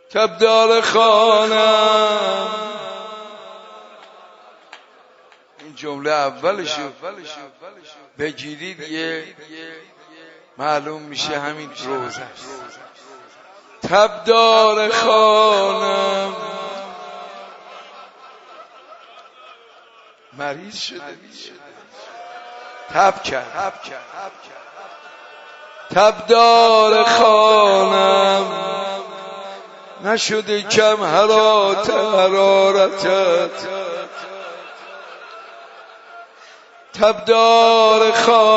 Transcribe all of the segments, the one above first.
تبدار خانم. این جمله اولشو بگیرید یه معلوم میشه همین روزه. تبدار خانم مریض شده تب کرد. تبدار خانم نشده کم حرارتت. تبدار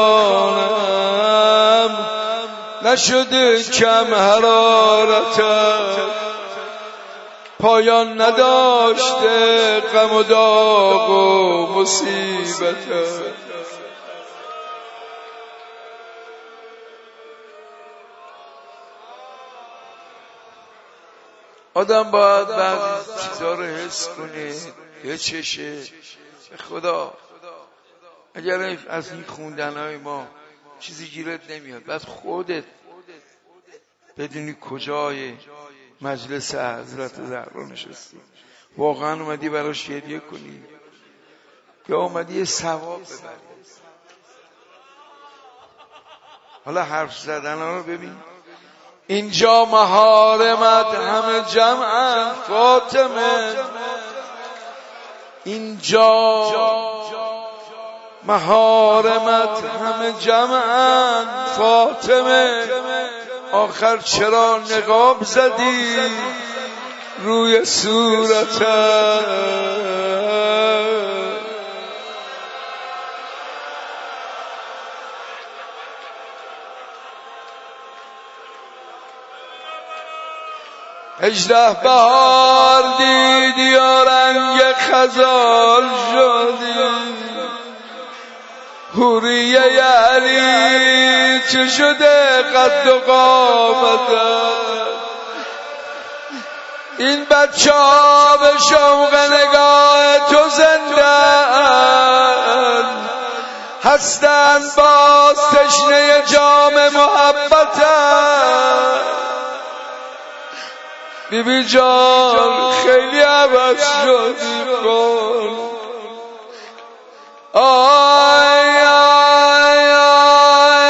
خانم نشده کم حرارتت. پایان نداشته غم و داغ و مصیبتت. آدم باید بعضی چیزا رو حس کنه، یه چشه. خدا اگر از این خوندنهای ما چیزی گیرت نمیاد، بعد خودت بدونی کجای مجلس حضرت زهرا نشستی، واقعا اومدی براش گریه کنی یا اومدی یه ثواب ببری. حالا حرف زدن ها رو ببین. اینجا محارمت همه جمعن فاطمه. اینجا محارمت همه جمعن فاطمه. آخر چرا نقاب زدی روی صورتت؟ هجده بهار دیدی و رنگ خزال شدی. حوریه علی چه شده قد و قامتت؟ این بچه ها به شوق نگاه تو زندن، هستن باز تشنه جام محبتت. بیبی جان خیلی عوض شدی کن. آی آی آی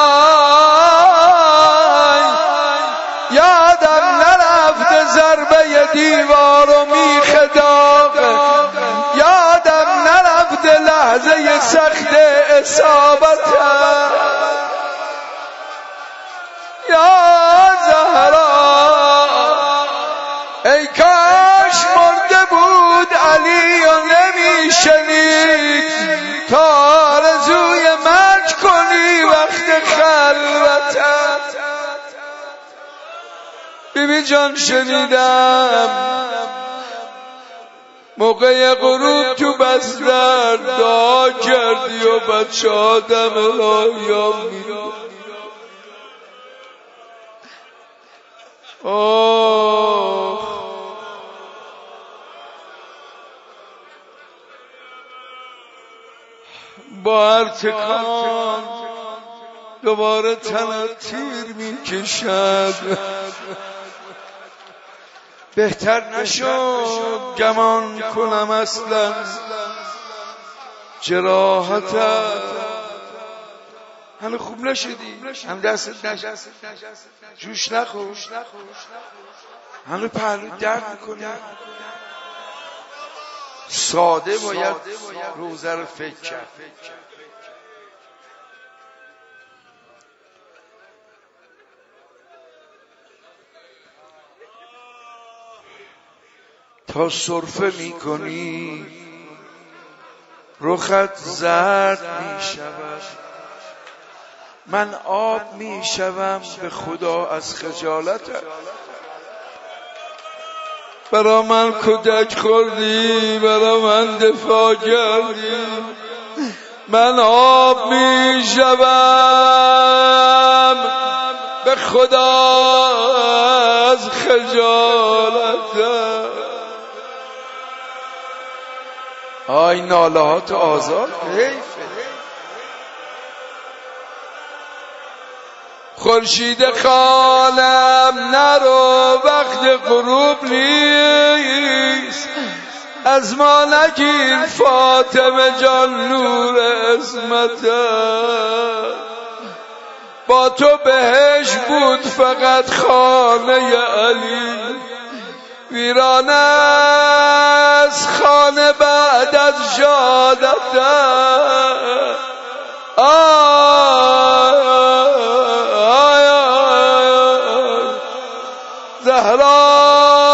آی یادم نرفته ضربه دیوار و میخ داغه. یادم نرفته لحظه سخت اصابتت. یا زهرا ای کاش مرده بود علی و نمیشنید تا آرزوی مرگ کنی وقت خلوتت. بیبی جان شنیدم موقع غروب تو بستر دعا کردی و بچه آدم الهیام میدو. با هر تکان دوباره تنت تیر میکشد. بهتر نشد گمان کنم اصلا جراحتت. هنو خوب نشدی، هم دستت نشد، جوش نخور، هنو پهلو درد میکنی. ساده باید روزه رو فکر کرد. تا سرفه میکنی رخت زرد میشود. من آب میشوم به خدا از خجالتت. برا من کودک خوردی، برا من دفاع کردی. من آب میشوم به خدا از خجالتت. آی ناله ها تو آزاد حیفه. خورشید خالم نرو وقت وقت غروب نیست، از ما نگیر فاطمه جان نور عصمته. با تو بهش بود فقط خانه علی، ویرانه از خانه بعد از شهادته. زهرا